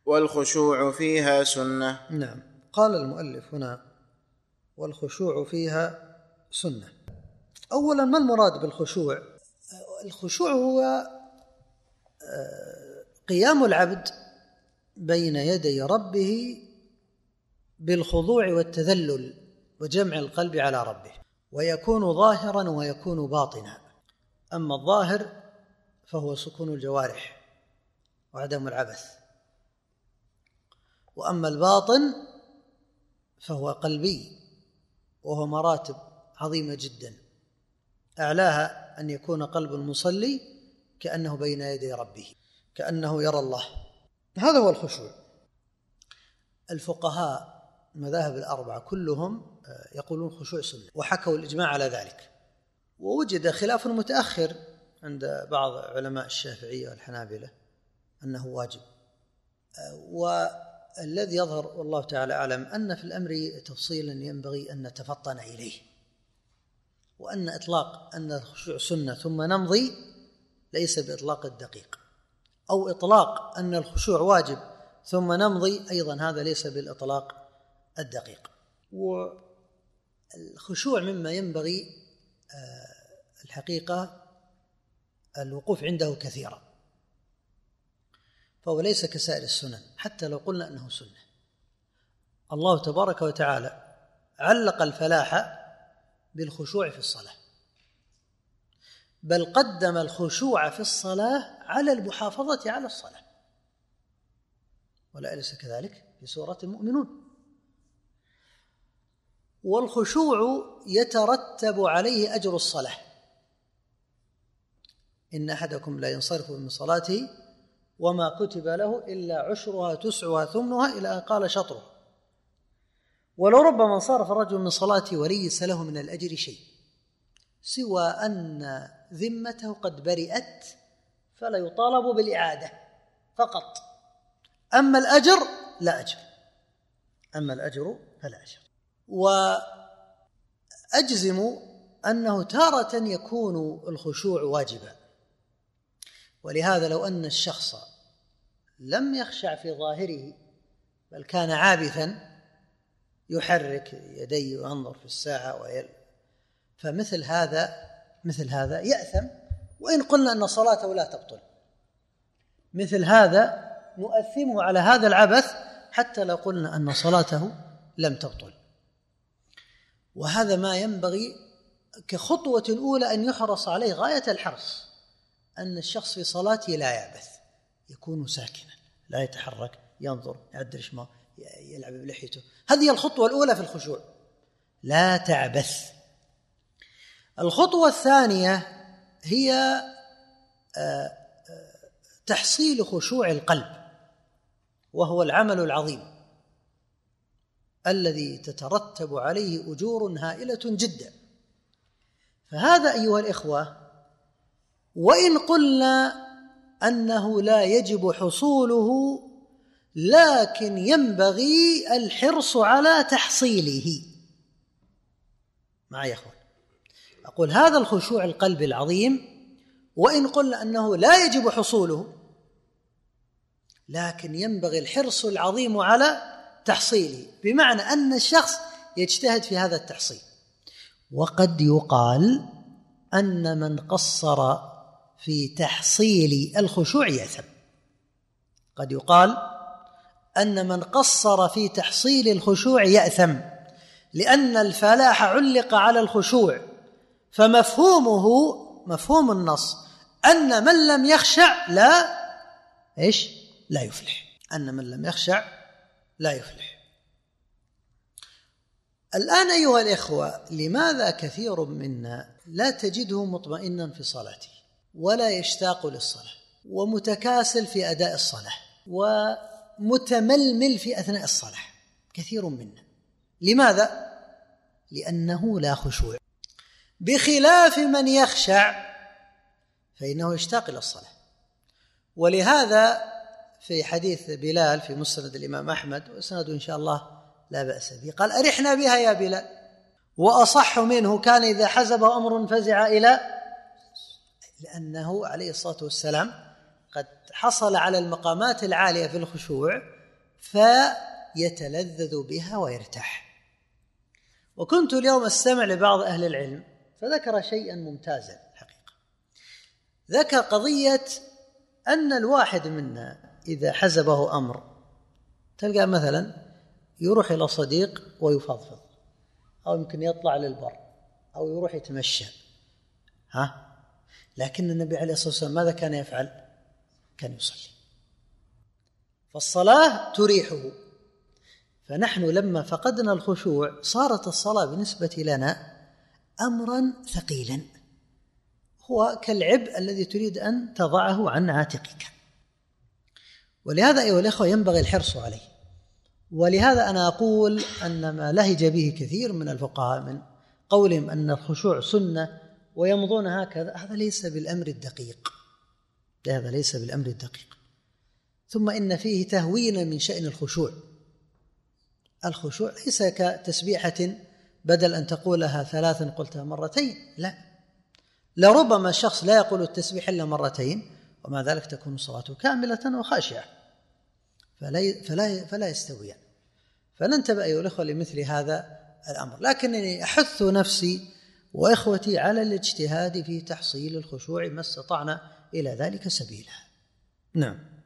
والخشوع فيها سنة. نعم، قال المؤلف هنا والخشوع فيها سنة. أولا، ما المراد بالخشوع؟ الخشوع هو قيام العبد بين يدي ربه بالخضوع والتذلل وجمع القلب على ربه، ويكون ظاهرا ويكون باطنا. أما الظاهر فهو سكون الجوارح وعدم العبث، وأما الباطن فهو قلبي، وهو مراتب عظيمة جدا، أعلاها أن يكون قلب المصلي كأنه بين يدي ربه، كأنه يرى الله. هذا هو الخشوع. الفقهاء المذاهب الأربعة كلهم يقولون خشوع سنة، وحكوا الإجماع على ذلك. ووجد خلاف متأخر عند بعض علماء الشافعية والحنابلة أنه واجب، والذي يظهر والله تعالى أعلم أن في الأمر تفصيلا ينبغي أن نتفطن إليه، وأن إطلاق أن الخشوع سنة ثم نمضي ليس بإطلاق الدقيق، أو إطلاق أن الخشوع واجب ثم نمضي أيضا هذا ليس بالإطلاق الدقيق. والخشوع مما ينبغي الحقيقة الوقوف عنده كثيرا، فهو ليس كسائر السنن حتى لو قلنا أنه سنة. الله تبارك وتعالى علق الفلاح بالخشوع في الصلاة، بل قدم الخشوع في الصلاة على المحافظة على الصلاة، ولا أليس كذلك في سورة المؤمنون؟ والخشوع يترتب عليه أجر الصلاة. إن أحدكم لا ينصرف من صلاته وما كتب له إلا عشرها تسعها ثمنها إلى أن قال شطرها، ولو ربما انصرف الرجل من صلاته وليس له من الأجر شيء سوى أن ذمته قد برئت فلا يطالب بالإعادة فقط. أما الأجر لا أجر، أما الأجر فلا أجر. وأجزم أنه تارة يكون الخشوع واجبا، ولهذا لو أن الشخص لم يخشع في ظاهره بل كان عابثا يحرك يديه وينظر في الساعة فمثل هذا يأثم، وإن قلنا أن صلاته لا تبطل. مثل هذا نؤثمه على هذا العبث حتى لو قلنا أن صلاته لم تبطل. وهذا ما ينبغي كخطوة أولى أن يحرص عليه غاية الحرص، أن الشخص في صلاته لا يعبث، يكون ساكنا لا يتحرك، ينظر يعدل شمال، يلعب بلحيته. هذه الخطوة الأولى في الخشوع، لا تعبث. الخطوة الثانية هي تحصيل خشوع القلب، وهو العمل العظيم الذي تترتب عليه أجور هائلة جدا. فهذا أيها الإخوة، وإن قلنا أنه لا يجب حصوله لكن ينبغي الحرص على تحصيله. معي يا أخوان، أقول هذا الخشوع القلب العظيم وإن قلنا أنه لا يجب حصوله لكن ينبغي الحرص العظيم على تحصيله، بمعنى أن الشخص يجتهد في هذا التحصيل. وقد يقال أن من قصر في تحصيل الخشوع يأثم. قد يقال أن من قصر في تحصيل الخشوع يأثم، لأن الفلاح علق على الخشوع، فمفهومه مفهوم النص أن من لم يخشع لا يفلح، أن من لم يخشع لا يفلح. الآن أيها الإخوة، لماذا كثير منا لا تجده مطمئنا في صلاته ولا يشتاق للصلاة ومتكاسل في أداء الصلاة ومتململ في أثناء الصلاة؟ كثير منا. لماذا؟ لأنه لا خشوع، بخلاف من يخشع فإنه يشتاق إلى الصلاة. ولهذا في حديث بلال في مسند الإمام أحمد، وإسناده إن شاء الله لا بأس به، قال: أرحنا بها يا بلال. وأصح منه: كان إذا حزبه أمر فزع إلى، لأنه عليه الصلاة والسلام قد حصل على المقامات العالية في الخشوع فيتلذذ بها ويرتاح. وكنت اليوم أستمع لبعض أهل العلم فذكر شيئا ممتازا الحقيقة، ذكر قضية أن الواحد منا إذا حزبه أمر تلقى مثلا يروح إلى صديق ويفضفض، أو يمكن يطلع للبر، أو يروح يتمشى، لكن النبي عليه الصلاة والسلام ماذا كان يفعل؟ كان يصلي. فالصلاة تريحه. فنحن لما فقدنا الخشوع صارت الصلاة بالنسبة لنا أمرا ثقيلا، هو كالعبء الذي تريد أن تضعه عن عاتقك. ولهذا أيها الأخوة ينبغي الحرص عليه. ولهذا أنا أقول أن ما لهج به كثير من الفقهاء من قولهم أن الخشوع سنة ويمضون هكذا، هذا ليس بالأمر الدقيق، هذا ليس بالأمر الدقيق. ثم إن فيه تهوين من شأن الخشوع. الخشوع ليس كتسبيحة بدل أن تقولها 3 قلتها 2 مرتين، لا، لربما الشخص لا يقول التسبيح إلا 2 ومع ذلك تكون صلاته كاملة وخاشعة، فلا يستويان. فننتبه أيها الأخوة لمثل هذا الأمر. لكنني أحث نفسي وإخوتي على الاجتهاد في تحصيل الخشوع ما استطعنا إلى ذلك سبيلا. نعم.